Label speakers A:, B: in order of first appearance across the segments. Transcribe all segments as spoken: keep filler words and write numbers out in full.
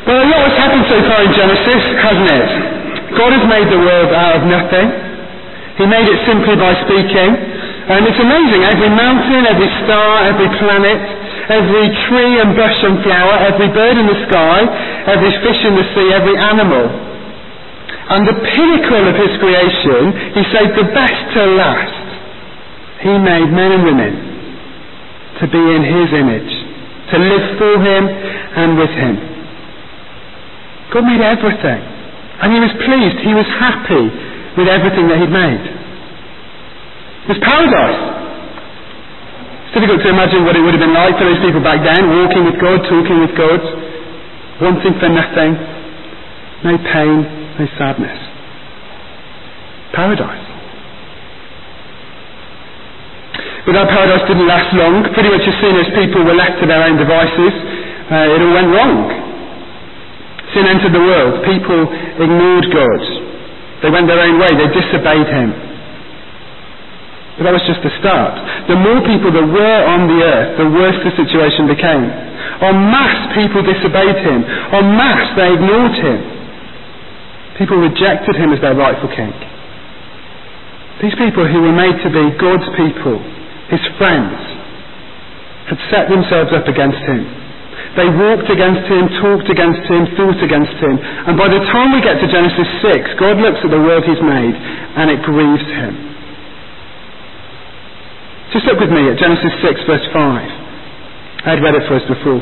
A: Well, a lot has happened so far in Genesis, hasn't it? God has made the world out of nothing. He made it simply by speaking. And it's amazing, every mountain, every star, every planet, every tree and bush and flower, every bird in the sky, every fish in the sea, every animal. And the pinnacle of his creation, he saved the best till last. He made men and women to be in his image, to live for him and with him. God made everything, and he was pleased, he was happy with everything that he'd made. It was paradise. It's difficult to imagine what it would have been like for those people back then, walking with God, talking with God, wanting for nothing, no pain, no sadness. Paradise. But that paradise didn't last long. Pretty much as soon as people were left to their own devices, uh, it all went wrong. Sin entered the world. People ignored God. They went their own way. They disobeyed him. But that was just the start. The more people there were on the earth, the worse the situation became. En masse, people disobeyed him. En masse, they ignored him. People rejected him as their rightful king. These people who were made to be God's people, his friends, had set themselves up against him. They walked against him, talked against him, thought against him. And by the time we get to Genesis six, God looks at the world he's made and it grieves him. Just look with me at Genesis six verse five. I had read it for us before.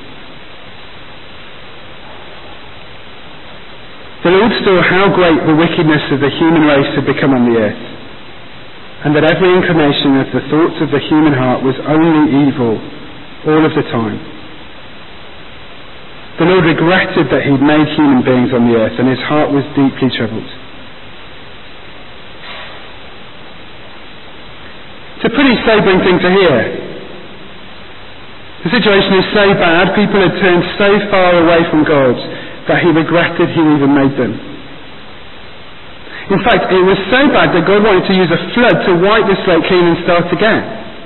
A: The Lord saw how great the wickedness of the human race had become on the earth, and that every inclination of the thoughts of the human heart was only evil all of the time. The Lord regretted that he'd made human beings on the earth, and his heart was deeply troubled. It's a pretty sobering thing to hear. The situation is so bad, people had turned so far away from God that he regretted he even made them. In fact, it was so bad that God wanted to use a flood to wipe the slate clean and start again.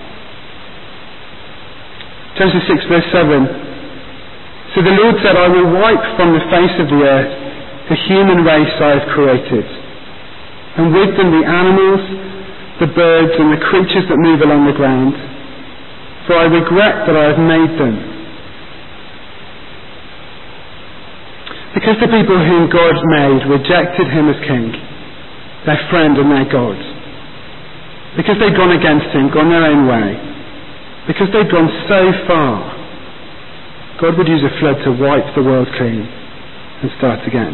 A: Genesis six verse seven. So the Lord said, I will wipe from the face of the earth the human race I have created, and with them the animals, the birds and the creatures that move along the ground, for I regret that I have made them. Because the people whom God made rejected him as king, their friend and their God, because they'd gone against him, gone their own way, because they'd gone so far, God would use a flood to wipe the world clean and start again.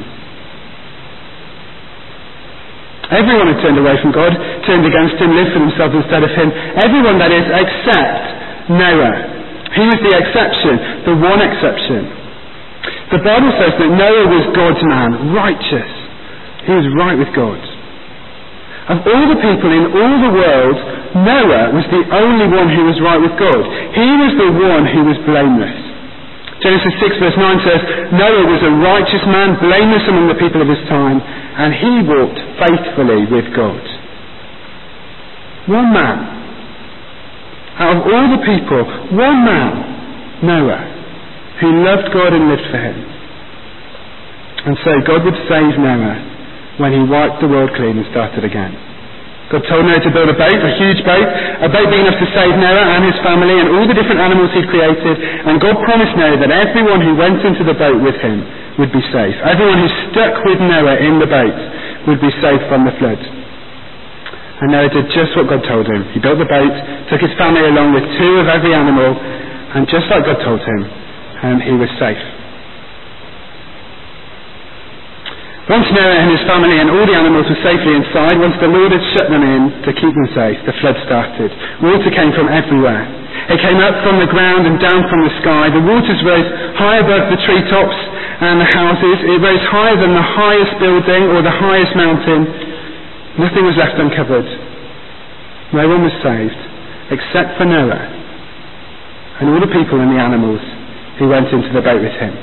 A: Everyone had turned away from God, turned against him, lived for themselves instead of him. Everyone, that is, except Noah. He was the exception, the one exception. The Bible says that Noah was God's man, righteous. He was right with God. Of all the people in all the world, Noah was the only one who was right with God. He was the one who was blameless. Genesis six verse nine says, Noah was a righteous man, blameless among the people of his time, and he walked faithfully with God. One man. Out of all the people, one man, Noah, who loved God and lived for him. And so God would save Noah when he wiped the world clean and started again. God told Noah to build a boat, a huge boat, a boat big enough to save Noah and his family and all the different animals he'd created. And God promised Noah that everyone who went into the boat with him would be safe. Everyone who stuck with Noah in the boat would be safe from the flood. And Noah did just what God told him. He built the boat, took his family along with two of every animal, and just like God told him, um, he was safe. Once Noah and his family and all the animals were safely inside, once the Lord had shut them in to keep them safe, the flood started. Water came from everywhere. It came up from the ground and down from the sky. The waters rose high above the treetops and the houses. It rose higher than the highest building or the highest mountain. Nothing was left uncovered. No one was saved, except for Noah and all the people and the animals who went into the boat with him.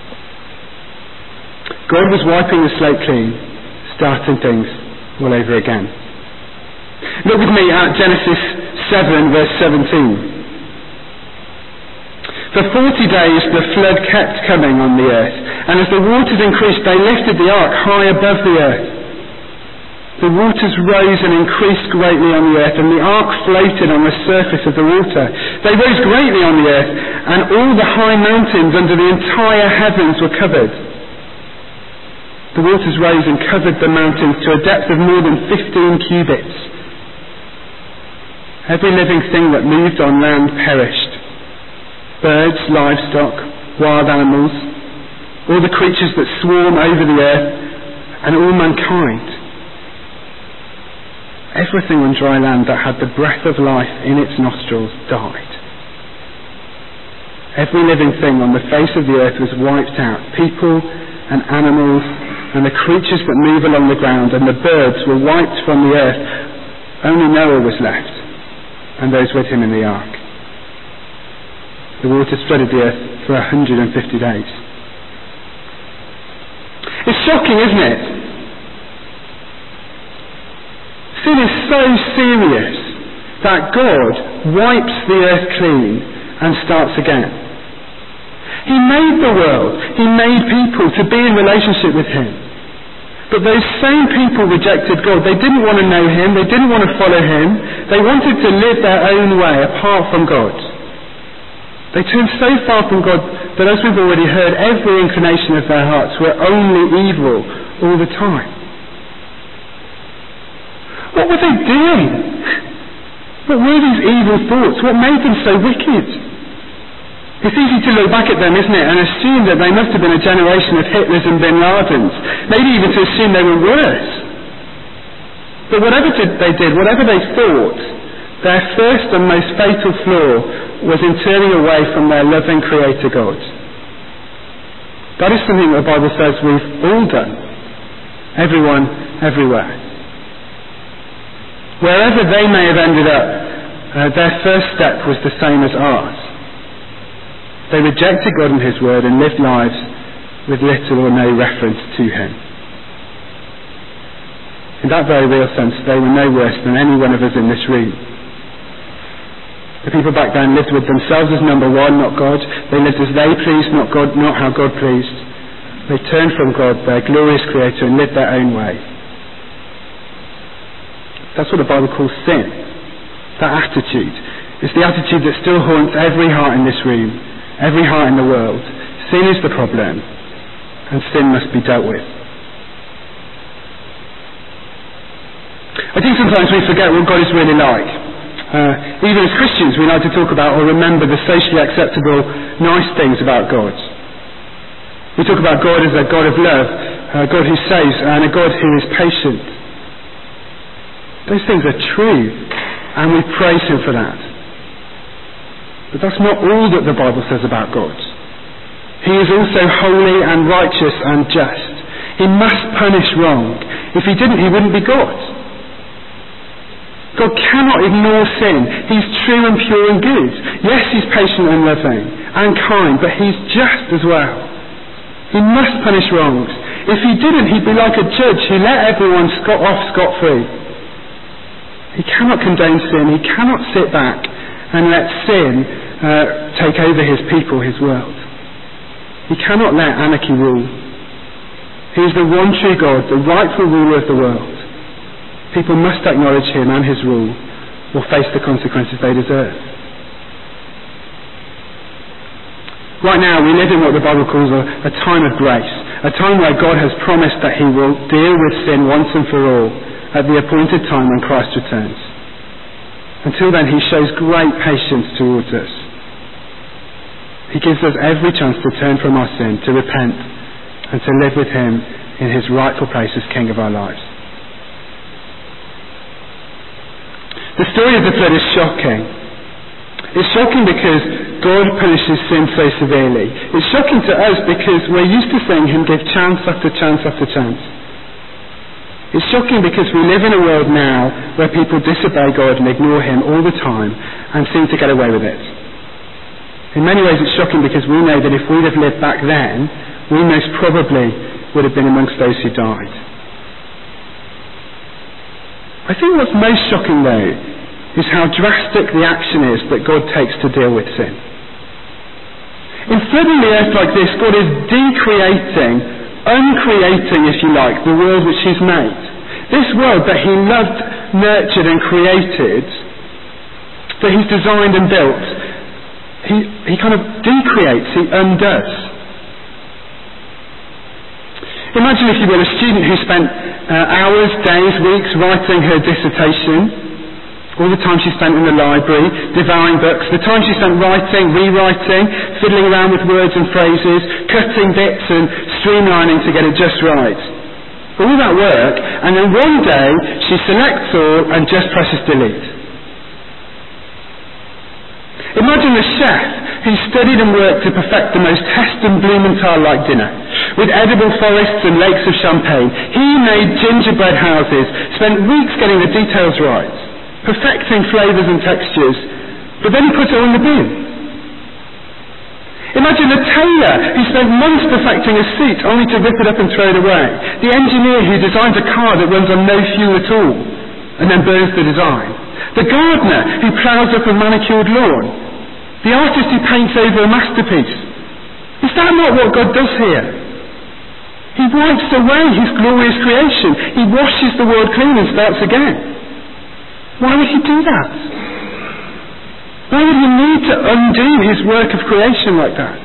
A: God was wiping the slate clean, starting things all over again. Look with me at Genesis seven verse seventeen. For forty days the flood kept coming on the earth, And as the waters increased, they lifted the ark high above the earth. The waters rose and increased greatly on the earth, and the ark floated on the surface of the water. They rose greatly on the earth, and all the high mountains under the entire heavens were covered. The waters rose and covered the mountains to a depth of more than fifteen cubits. Every living thing that moved on land perished. Birds, livestock, wild animals, all the creatures that swarm over the earth, and all mankind. Everything on dry land that had the breath of life in its nostrils died. Every living thing on the face of the earth was wiped out. People and animals and the creatures that move along the ground and the birds were wiped from the earth. Only Noah was left, and those with him in the ark. The waters flooded the earth for one hundred fifty days. It's shocking, isn't it? Sin is so serious that God wipes the earth clean and starts again. He made the world. He made people to be in relationship with Him. But those same people rejected God. They didn't want to know Him. They didn't want to follow Him. They wanted to live their own way apart from God. They turned so far from God that, as we've already heard, every inclination of their hearts were only evil all the time. What were they doing? What were these evil thoughts? What made them so wicked? It's easy to look back at them, isn't it, and assume that they must have been a generation of Hitlers and Bin Ladens, maybe even to assume they were worse. But whatever they did, whatever they thought, their first and most fatal flaw was in turning away from their loving Creator God. That is something the Bible says we've all done. Everyone, everywhere. Wherever they may have ended up, uh, their first step was the same as ours. They rejected God and His Word and lived lives with little or no reference to Him. In that very real sense, they were no worse than any one of us in this room. The people back then lived with themselves as number one, not God. They lived as they pleased, not God, not how God pleased. They turned from God, their glorious Creator, and lived their own way. That's what the Bible calls sin. That attitude. It's the attitude that still haunts every heart in this room, every heart in the world. Sin is the problem, and sin must be dealt with. I think sometimes we forget what God is really like. Uh, even as Christians, we like to talk about or remember the socially acceptable, nice things about God. We talk about God as a God of love, a God who saves, and a God who is patient. Those things are true, and we praise Him for that. But that's not all that the Bible says about God. He is also holy and righteous and just. He must punish wrong. If He didn't, He wouldn't be God. God cannot ignore sin. He's true and pure and good. Yes, He's patient and loving and kind, but He's just as well. He must punish wrongs. If He didn't, He'd be like a judge who let everyone scot off scot-free. He cannot condone sin. He cannot sit back and let sin uh, take over His people, His world. He cannot let anarchy rule. He is the one true God, the rightful ruler of the world. People must acknowledge Him and His rule or face the consequences they deserve. Right now we live in what the Bible calls a, a time of grace, a time where God has promised that He will deal with sin once and for all at the appointed time when Christ returns. Until then, He shows great patience towards us. He gives us every chance to turn from our sin, to repent, and to live with Him in His rightful place as King of our lives. The story of the flood is shocking. It's shocking because God punishes sin so severely. It's shocking to us because we're used to seeing Him give chance after chance after chance. It's shocking because we live in a world now where people disobey God and ignore Him all the time and seem to get away with it. In many ways it's shocking because we know that if we'd have lived back then, we most probably would have been amongst those who died. I think what's most shocking though is how drastic the action is that God takes to deal with sin. In flooding the earth like this, God is decreating, uncreating, if you like, the world which he's made. This world that he loved, nurtured and created, that he's designed and built, he, he kind of decreates, he undoes. Imagine, if you will, a student who spent uh, hours, days, weeks writing her dissertation, all the time she spent in the library, devouring books, the time she spent writing, rewriting, fiddling around with words and phrases, cutting bits and streamlining to get it just right. All that work, and then one day she selects all and just presses delete. Imagine the chef who studied and worked to perfect the most Heston Blumenthal-like dinner, with edible forests and lakes of champagne. He made gingerbread houses, spent weeks getting the details right, perfecting flavours and textures, but then he put it all in the bin. Imagine the tailor who spent months perfecting a suit only to rip it up and throw it away. The engineer who designs a car that runs on no fuel at all and then burns the design. The gardener who ploughs up a manicured lawn. The artist who paints over a masterpiece. Is that not what God does here? He wipes away his glorious creation. He washes the world clean and starts again. Why would he do that? Why would he need to undo his work of creation like that?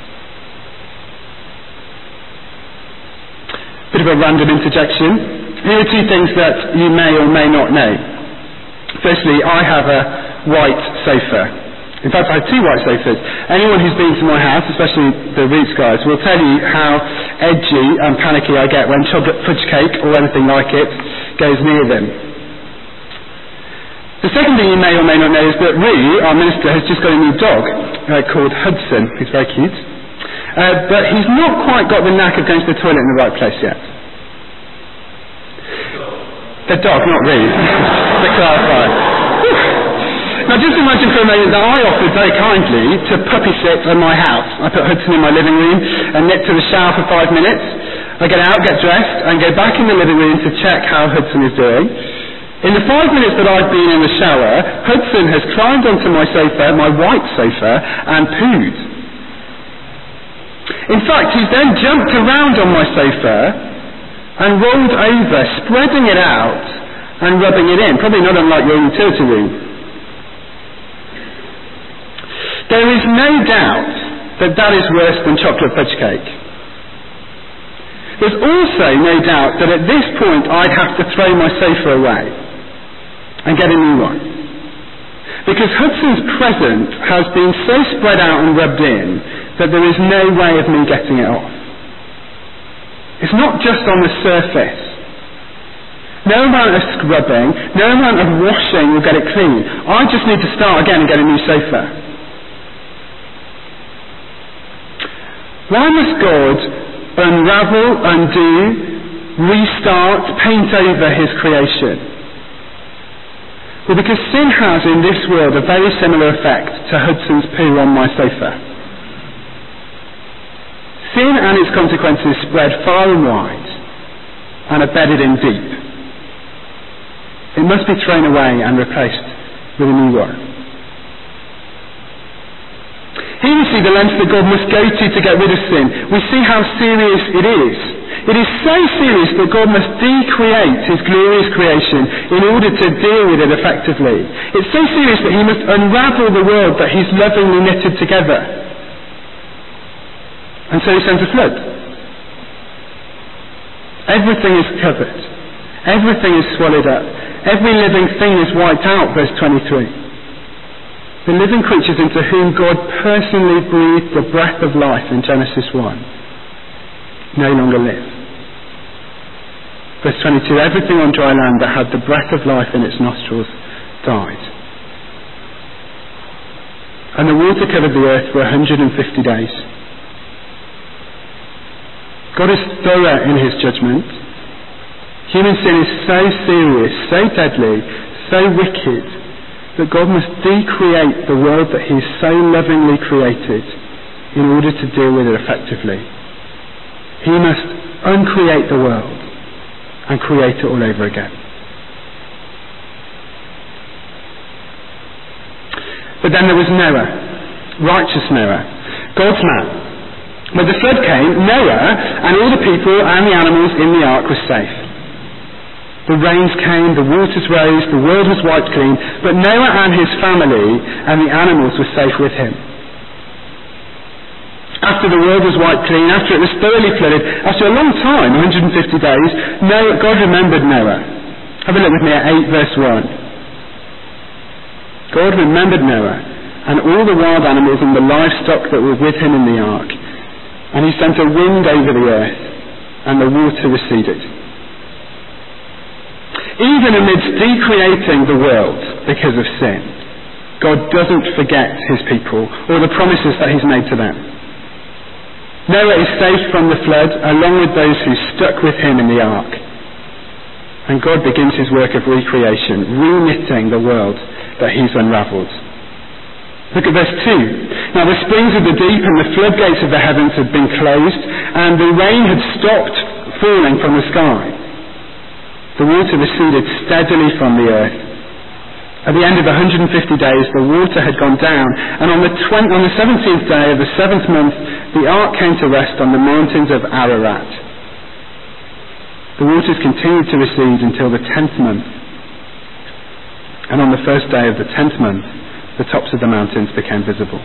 A: Bit of a random interjection. Here are two things that you may or may not know. Firstly, I have a white sofa. In fact, I have two white sofas. Anyone who's been to my house, especially the Roots guys, will tell you how edgy and panicky I get when chocolate fudge cake or anything like it goes near them. The second thing you may or may not know is that Roo, our minister, has just got a new dog uh, called Hudson, who's very cute. Uh, but he's not quite got the knack of going to the toilet in the right place yet. The dog, not Roo. To clarify. Now just imagine for a moment that I offered very kindly to puppy sit at my house. I put Hudson in my living room and nip to the shower for five minutes. I get out, get dressed, and go back in the living room to check how Hudson is doing. In the five minutes that I've been in the shower, Hudson has climbed onto my sofa, my white sofa, and pooed. In fact, he's then jumped around on my sofa and rolled over, spreading it out and rubbing it in, probably not unlike your utility room. There is no doubt that that is worse than chocolate fudge cake. There's also no doubt that at this point I'd have to throw my sofa away and get a new one. Because Hudson's present has been so spread out and rubbed in that there is no way of me getting it off. It's not just on the surface. No amount of scrubbing, no amount of washing will get it clean. I just need to start again and get a new sofa. Why must God unravel, undo, restart, paint over his creation? Well, because sin has in this world a very similar effect to Hudson's poo on my sofa. Sin and its consequences spread far and wide and are bedded in deep. It must be thrown away and replaced with a new one. Here we see the length that God must go to to get rid of sin. We see how serious it is. It is so serious that God must decreate his glorious creation in order to deal with it effectively. It's so serious that he must unravel the world that he's lovingly knitted together. And so he sends a flood. Everything is covered. Everything is swallowed up. Every living thing is wiped out, verse twenty-three. The living creatures into whom God personally breathed the breath of life in Genesis one no longer live. Verse twenty-two, everything on dry land that had the breath of life in its nostrils died. And the water covered the earth for one hundred fifty days. God is thorough in his judgment. Human sin is so serious, so deadly, so wicked, that God must decreate the world that he so lovingly created in order to deal with it effectively. He must uncreate the world and create it all over again. But then there was Noah, righteous Noah. God's man. When the flood came, Noah and all the people and the animals in the ark were safe. The rains came, the waters rose, the world was wiped clean, but Noah and his family and the animals were safe with him. After the world was wiped clean, after it was thoroughly flooded, after a long time, one hundred fifty days, Noah, God remembered Noah. Have a look with me at eight verse one. God remembered Noah and all the wild animals and the livestock that were with him in the ark. And he sent a wind over the earth, and the water receded. Even amidst decreating the world because of sin, God doesn't forget his people or the promises that he's made to them. Noah is saved from the flood, along with those who stuck with him in the ark. And God begins his work of recreation, reknitting the world that he's unravelled. Look at verse two. Now the springs of the deep and the floodgates of the heavens had been closed, and the rain had stopped falling from the sky. The water receded steadily from the earth. At the end of one hundred fifty days, the water had gone down, and on the, twenty, on the seventeenth day of the seventh month, the ark came to rest on the mountains of Ararat. The waters continued to recede until the tenth month, and on the first day of the tenth month, the tops of the mountains became visible.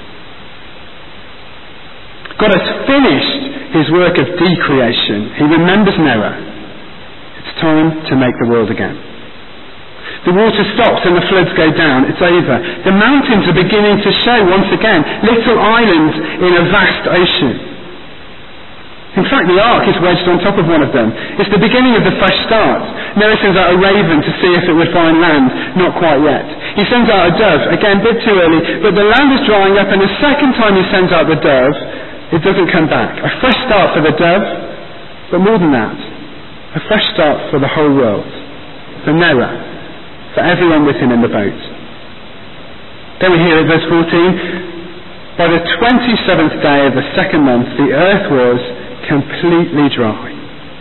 A: God has finished his work of decreation. He remembers Noah. It's time to make the world again. The water stops and the floods go down. It's over. The mountains are beginning to show once again, little islands in a vast ocean. In fact, the ark is wedged on top of one of them. It's the beginning of the fresh start. Noah sends out a raven to see if it would find land. Not quite yet. He sends out a dove. Again, a bit too early. But the land is drying up, and the second time he sends out the dove, it doesn't come back. A fresh start for the dove, but more than that, a fresh start for the whole world. For Noah. For everyone with him in the boat. Then we hear at verse fourteen, by the twenty-seventh day of the second month, the earth was completely dry.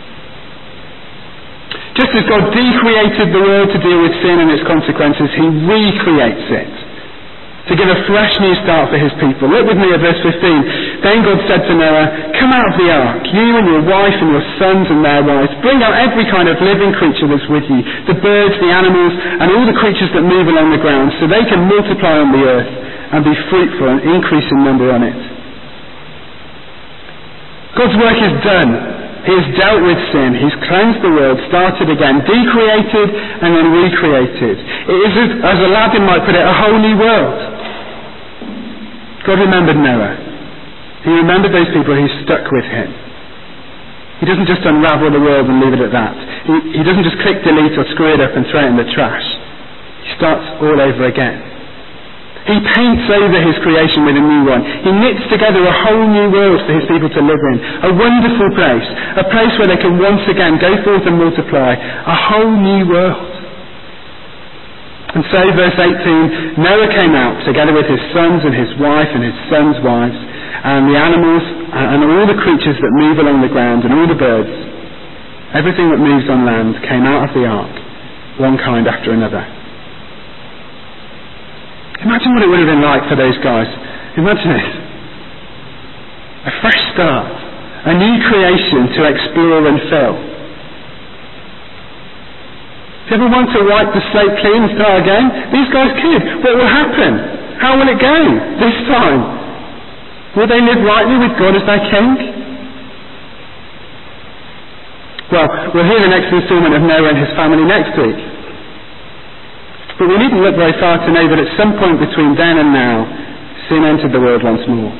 A: Just as God decreated the world to deal with sin and its consequences, he recreates it to give a fresh new start for his people. Look with me at verse fifteen. Then God said to Noah, come out of the ark, you and your wife and your sons and their wives. Bring out every kind of living creature that's with you, the birds, the animals, and all the creatures that move along the ground, so they can multiply on the earth and be fruitful and increase in number on it. God's work is done. He has dealt with sin. He's cleansed the world, started again, decreated and then recreated. It is, as Aladdin might put it, a whole new world. God remembered Noah. He remembered those people who stuck with him. He doesn't just unravel the world and leave it at that. He, he doesn't just click delete or screw it up and throw it in the trash. He starts all over again. He paints over his creation with a new one. He knits together a whole new world for his people to live in. A wonderful place. A place where they can once again go forth and multiply. A whole new world. And so, verse eighteen, Noah came out together with his sons and his wife and his sons' wives, and the animals and all the creatures that move along the ground and all the birds. Everything that moves on land came out of the ark, one kind after another. Imagine what it would have been like for those guys. Imagine it. A fresh start. A new creation to explore and fill. Do you ever want to wipe the slate clean and start again? These guys could. What will happen? How will it go this time? Will they live rightly with God as their king? Well, we'll hear the next instalment of Noah and his family next week. But we needn't look very far to know that at some point between then and now, sin entered the world once more.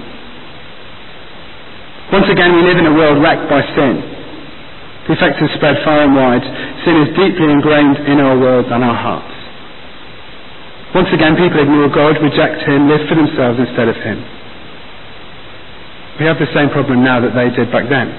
A: Once again, we live in a world wrecked by sin. The effects have spread far and wide. Sin is deeply ingrained in our world and our hearts. Once again, people ignore God, reject him, live for themselves instead of him. We have the same problem now that they did back then.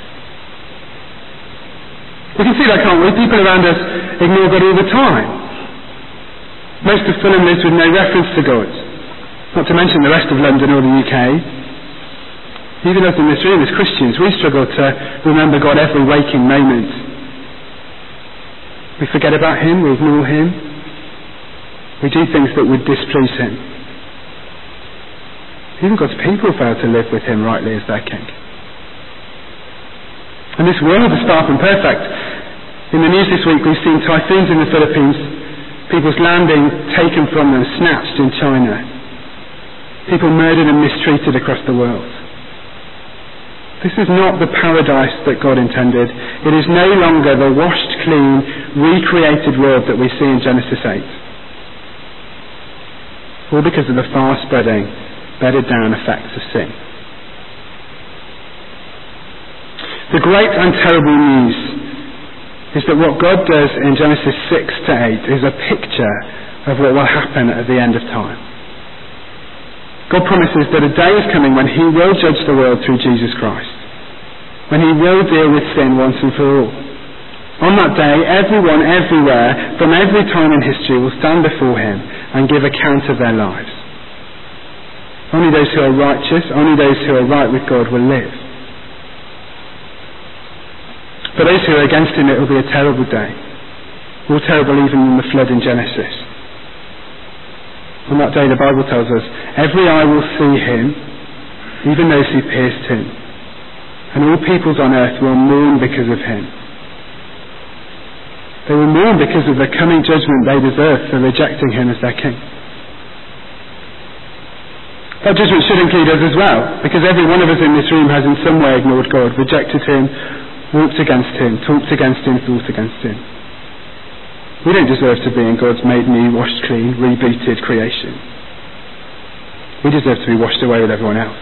A: We can see that, can't we? People around us ignore God all the time. Most of Fulham lives with no reference to God. Not to mention the rest of London or the U K. Even us in this room as Christians, we struggle to remember God every waking moment. We forget about him, we ignore him. We do things that would displease him. Even God's people failed to live with him rightly as their king. And this world is far from perfect. In the news this week we've seen typhoons in the Philippines, people's land being taken from them, snatched in China, people murdered and mistreated across the world. This is not the paradise that God intended. It is no longer the washed, clean, recreated world that we see in Genesis eight. All because of the far-spreading, bedded-down effects of sin. The great and terrible news is that what God does in Genesis six to eight is a picture of what will happen at the end of time. God promises that a day is coming when he will judge the world through Jesus Christ, when he will deal with sin once and for all. On that day, everyone everywhere, from every time in history, will stand before him and give account of their lives. Only those who are righteous, only those who are right with God will live. For those who are against him, it will be a terrible day, more terrible even than the flood in Genesis. On that day, the Bible tells us, every eye will see him, even those who pierced him, and all peoples on earth will mourn because of him. They will mourn because of the coming judgment they deserve for rejecting him as their king. That judgment should include us as well, because every one of us in this room has in some way ignored God, rejected him, walked against him, talked against him, thought against him. We don't deserve to be in God's made new, washed clean, rebooted creation. We deserve to be washed away with everyone else.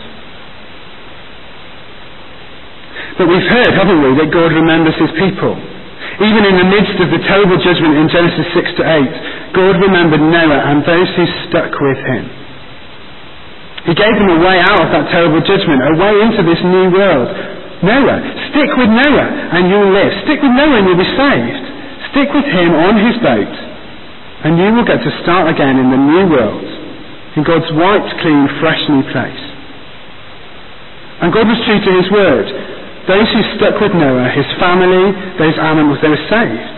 A: But we've heard, haven't we, that God remembers his people. Even in the midst of the terrible judgment in Genesis six to eight, God remembered Noah and those who stuck with him. He gave them a way out of that terrible judgment, a way into this new world. Noah, stick with Noah and you'll live. Stick with Noah and you'll be saved. Stick with him on his boat and you will get to start again in the new world, in God's white, clean, fresh new place. And God was true to his word. Those who stuck with Noah, his family, those animals, they were saved.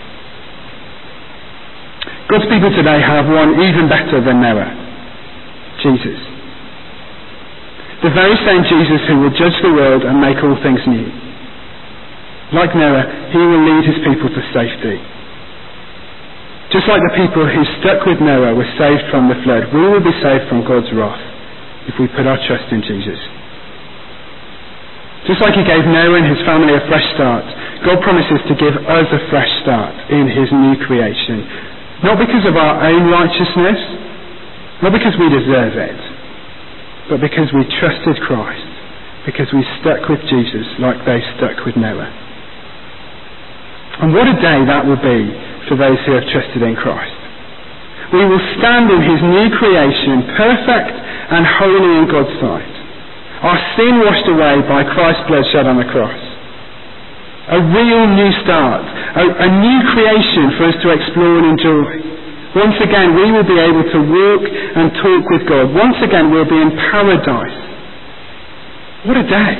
A: God's people today have one even better than Noah, Jesus. The very same Jesus who will judge the world and make all things new. Like Noah, he will lead his people to safety. Just like the people who stuck with Noah were saved from the flood, we will be saved from God's wrath if we put our trust in Jesus. Just like he gave Noah and his family a fresh start, God promises to give us a fresh start in his new creation. Not because of our own righteousness, not because we deserve it, but because we trusted Christ, because we stuck with Jesus like they stuck with Noah. And what a day that will be for those who have trusted in Christ. We will stand in his new creation, perfect and holy in God's sight. Our sin washed away by Christ's blood shed on the cross. A real new start, a, a new creation for us to explore and enjoy. Once again, we will be able to walk and talk with God. Once again, we'll be in paradise. What a day.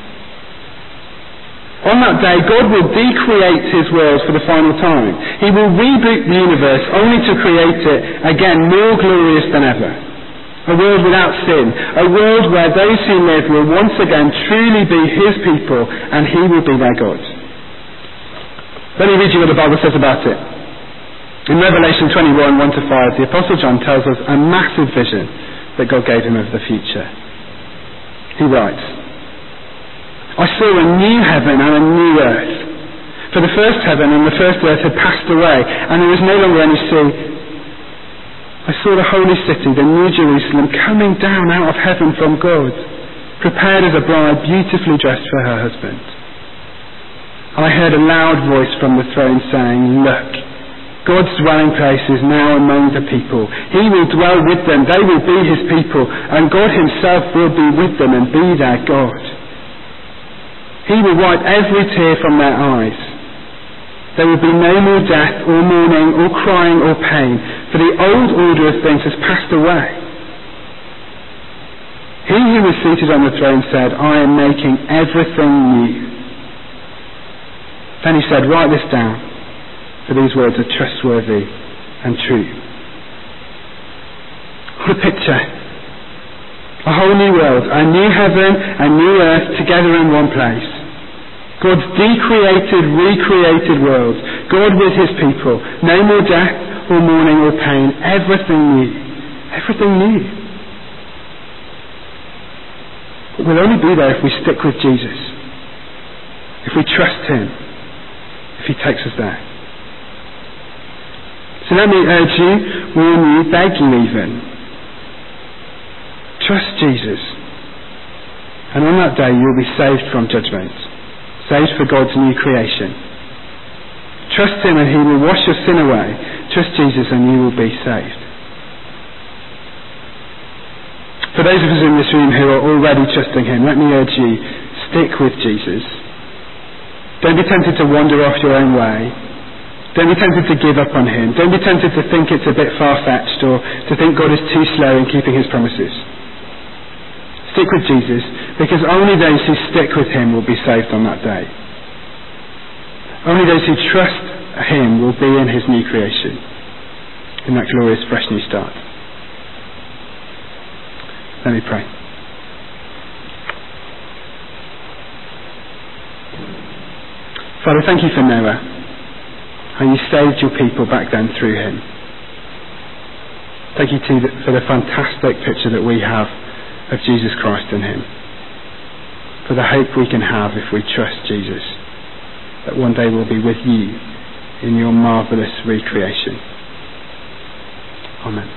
A: On that day, God will decreate his world for the final time. He will reboot the universe only to create it again more glorious than ever. A world without sin. A world where those who live will once again truly be his people and he will be their God. Let me read you what the Bible says about it. In Revelation twenty-one, one to five, the Apostle John tells us a massive vision that God gave him of the future. He writes, I saw a new heaven and a new earth. For the first heaven and the first earth had passed away, and there was no longer any sea. I saw the holy city, the new Jerusalem, coming down out of heaven from God, prepared as a bride beautifully dressed for her husband. I heard a loud voice from the throne saying, Look, God's dwelling place is now among the people. He will dwell with them, they will be his people, and God himself will be with them and be their God. He will wipe every tear from their eyes. There will be no more death, or mourning, or crying, or pain, for the old order of things has passed away. He who was seated on the throne said, I am making everything new. Then he said, Write this down, for these words are trustworthy and true. What a picture. A whole new world, a new heaven, a new earth, together in one place. God's decreated, recreated world. God with his people. No more death or mourning or pain. Everything new. Everything new. But we'll only be there if we stick with Jesus. If we trust him. If he takes us there. So let me urge you, warn you, beg you even. Trust Jesus. And on that day you'll be saved from judgment. Saved for God's new creation. Trust him and he will wash your sin away. Trust Jesus and you will be saved. For those of us in this room who are already trusting him, let me urge you, stick with Jesus. Don't be tempted to wander off your own way. Don't be tempted to give up on him. Don't be tempted to think it's a bit far-fetched or to think God is too slow in keeping his promises. Stick with Jesus, because only those who stick with him will be saved on that day. Only those who trust him will be in his new creation, in that glorious fresh new start. Let me pray. Father, thank you for Noah, and you saved your people back then through him. Thank you too for the fantastic picture that we have of Jesus Christ in him, for the hope we can have if we trust Jesus, that one day we'll be with you in your marvellous recreation. Amen.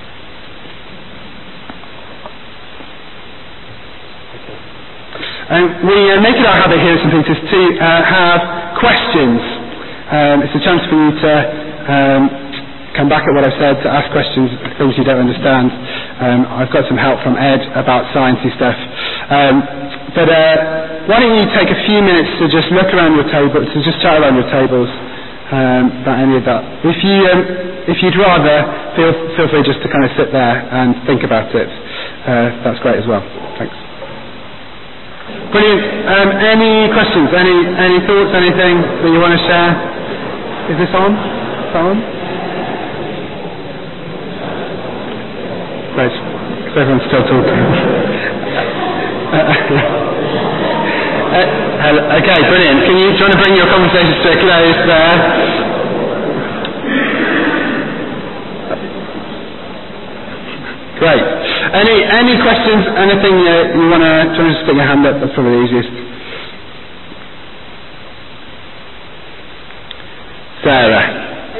A: Um, we uh, make it our habit here at St Peter's to uh, have questions. Um, it's a chance for you to um, come back at what I've said, to ask questions, things you don't understand. Um, I've got some help from Ed about sciencey stuff. Um, but uh, why don't you take a few minutes to just look around your table, to just chat around your tables um, about any of that. If you um, if you'd rather, feel feel free just to kind of sit there and think about it. Uh, that's great as well. Thanks. Brilliant. Um, any questions? Any any thoughts? Anything that you want to share? Is this on? Is that on? Great. Because everyone's still talking. uh, okay, brilliant. Can you try to bring your conversations to a close there? Great. Any any questions? Anything uh, you want to? Do you want to just put your hand up? That's probably the easiest. Sarah.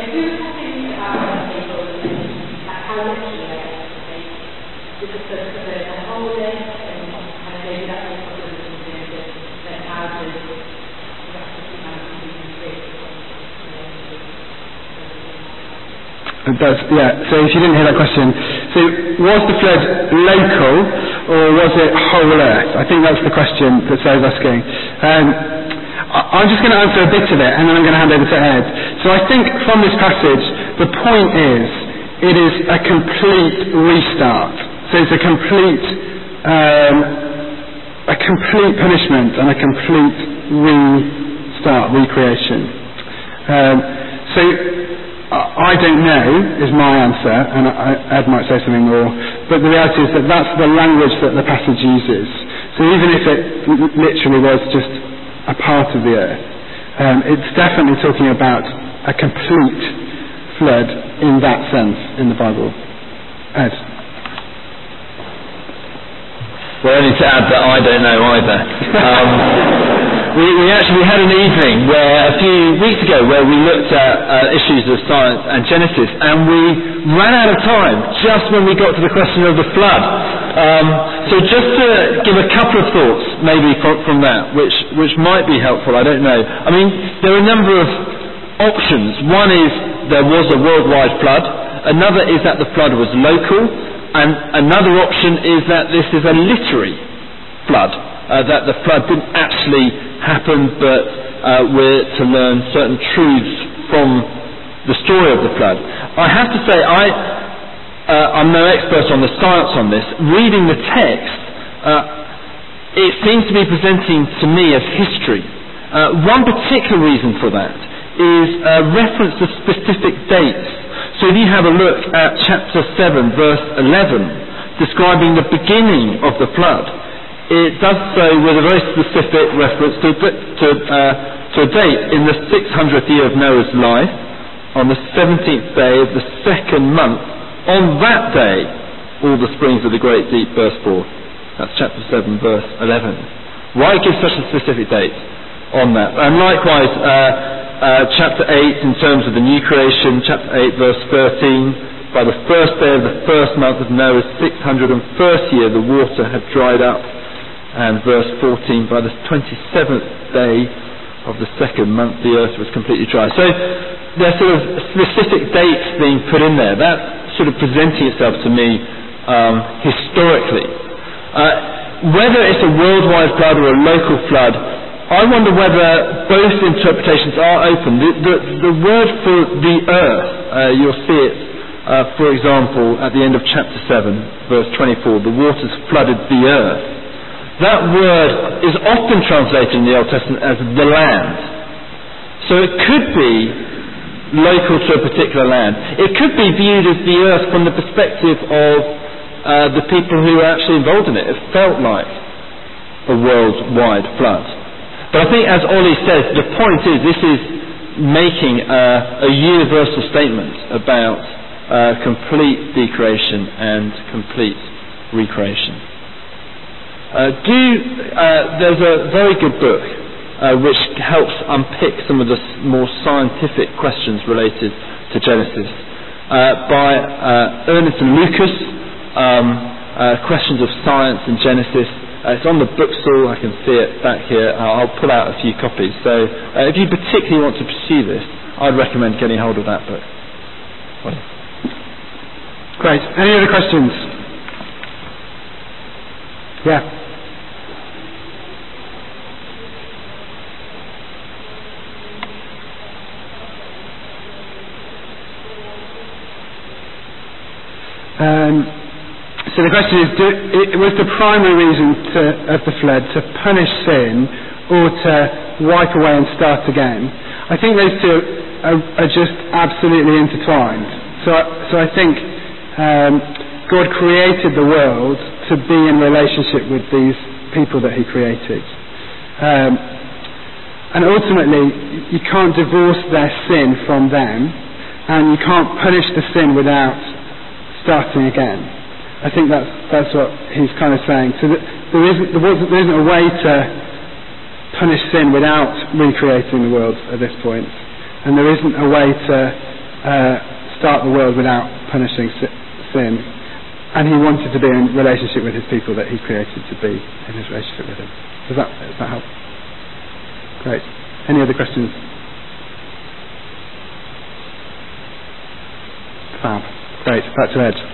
A: It does, yeah. So if you didn't hear that question, so was the flood local or was it whole earth? I think that's the question that Sarah's asking. Um, I, I'm just going to answer a bit of it and then I'm going to hand over to Ed. So I think from this passage, the point is, it is a complete restart. So it's a complete, um, a complete punishment and a complete restart, recreation. Um, so I don't know is my answer, and Ed might say something more, but the reality is that that's the language that the passage uses. So even if it literally was just a part of the earth, um, it's definitely talking about a complete flood in that sense in the Bible. Ed?
B: Well, only to add that I don't know either. Um, We, we actually had an evening where a few weeks ago where we looked at uh, issues of science and Genesis, and we ran out of time just when we got to the question of the flood. Um, so just to give a couple of thoughts maybe from, from that, which which might be helpful, I don't know. I mean, there are a number of options. One is there was a worldwide flood. Another is that the flood was local. And another option is that this is a literary flood. Uh, that the flood didn't actually happen, but uh, we're to learn certain truths from the story of the flood. I have to say, I, uh, I'm no expert on the science on this. Reading the text, uh, it seems to be presenting to me as history. Uh, one particular reason for that is a reference to specific dates. So if you have a look at chapter seven, verse eleven, describing the beginning of the flood, it does so with a very specific reference to, to, uh, to a date in the six hundredth year of Noah's life, on the seventeenth day of the second month. On that day, all the springs of the great deep burst forth. That's chapter seven, verse eleven. Why give such a specific date on that? And likewise, uh, uh, chapter eight, in terms of the new creation, chapter eight, verse thirteen, by the first day of the first month of Noah's six hundred first year, the water had dried up. And verse fourteen, by the twenty-seventh day of the second month, the earth was completely dry. So there's sort of specific dates being put in there. That's sort of presenting itself to me um, historically. Uh, whether it's a worldwide flood or a local flood, I wonder whether both interpretations are open. The, the, the word for the earth, uh, you'll see it, uh, for example, at the end of chapter seven, verse twenty-four, the waters flooded the earth. That word is often translated in the Old Testament as the land. So it could be local to a particular land. It could be viewed as the earth from the perspective of uh, the people who were actually involved in it. It felt like a worldwide flood. But I think, as Ollie says, the point is this is making a, a universal statement about uh, complete decreation and complete recreation. Uh, do uh, there's a very good book uh, which helps unpick some of the more scientific questions related to Genesis uh, by uh, Ernest and Lucas, um, uh, Questions of Science in Genesis. Uh, it's on the bookstall. I can see it back here. Uh, I'll pull out a few copies. So uh, if you particularly want to pursue this, I'd recommend getting hold of that book. Well.
A: Great. Any other questions? Yeah. Um, so the question is, do, it, was the primary reason to, of the flood to punish sin or to wipe away and start again? I think those two are, are just absolutely intertwined. So, so I think um, God created the world to be in relationship with these people that He created. Um, and ultimately, you can't divorce their sin from them, and you can't punish the sin without starting again. I think that's that's what he's kind of saying. So that there isn't there, wasn't, there isn't a way to punish sin without recreating the world at this point, and there isn't a way to uh, start the world without punishing sin. And he wanted to be in relationship with his people that he created to be in his relationship with him. Does that does that help? Great. Any other questions? Fab. Great. Back to Ed.